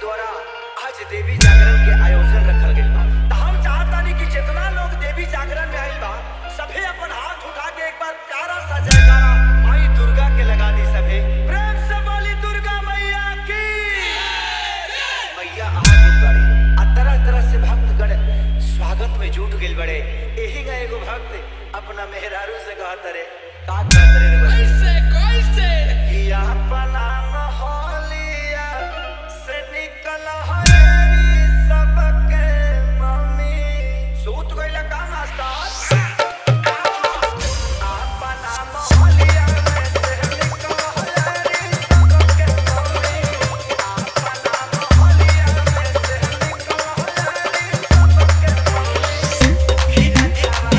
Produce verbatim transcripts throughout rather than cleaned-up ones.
द्वारा आज देवी जागरण के आयोजन रखल गइल बा। त हम चाहतानी कि जितना लोग देवी जागरण में आइल बा सभे अपन हाथ उठा के एक बार प्यारा सा जयकारा माई दुर्गा के लगा दी। सभे प्रेम से बोली दुर्गा मैया की। मैया आ गइल बड़ी आ तरह तरह से भक्तगण स्वागत में जुट गइल बड़े। एही का एगो भक्त अपना मेहरारू से कहत रे का कहत रे कैसे कैसे किया अपना मोहलिया से निकल हरी सबके मम्मी सूत गइला का मास्टर अपना मोहलिया में से निकल हरी सबके मम्मी अपना मोहलिया में से निकल हरी सबके मम्मी खीरा चावा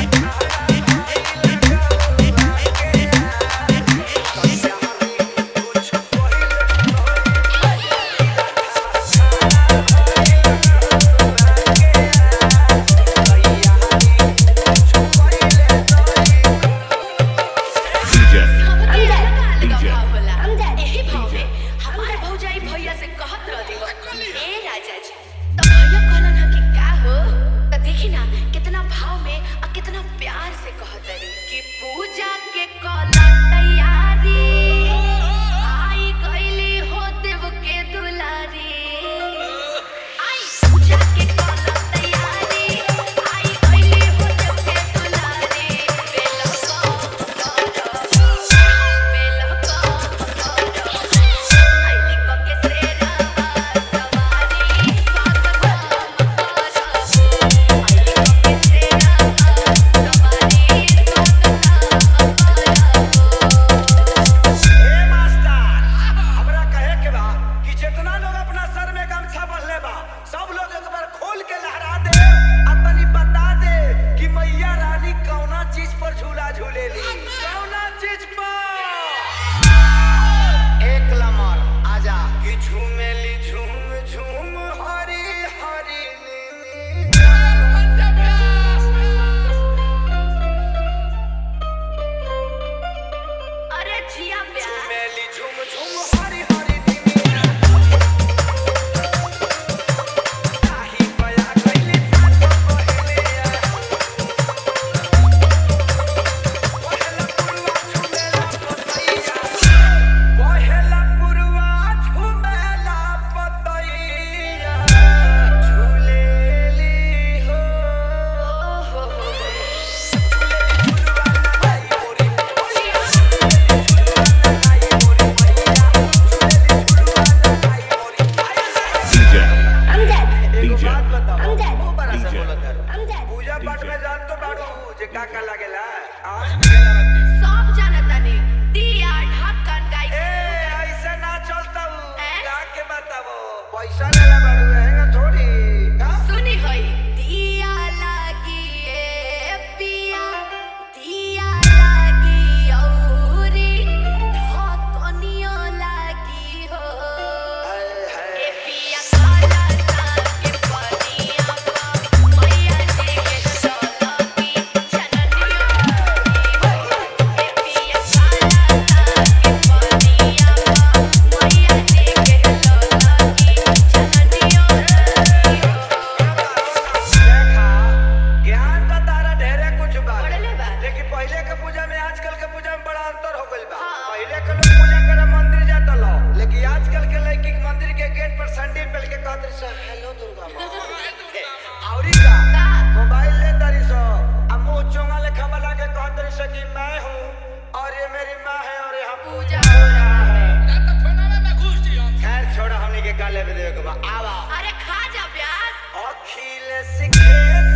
अरे खा जा प्याज अखिल सिखे